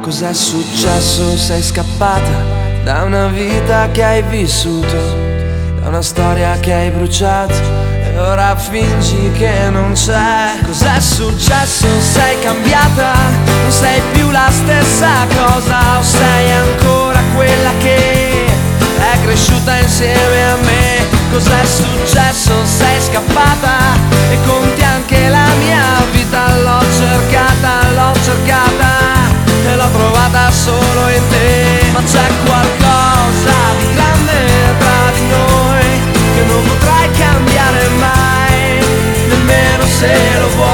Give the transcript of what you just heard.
Cos'è successo? Sei scappata da una vita che hai vissuto, da una storia che hai bruciato e ora fingi che non c'è. Cos'è successo? Sei cambiata, non sei più la stessa cosa, o sei ancora quella che è cresciuta insieme a me? Cos'è successo? Sei scappata e conti anche la mia vita. L'ho cercata e l'ho trovata solo in te. Ma c'è qualcosa di grande tra di noi che non potrai cambiare mai, nemmeno se lo vuoi.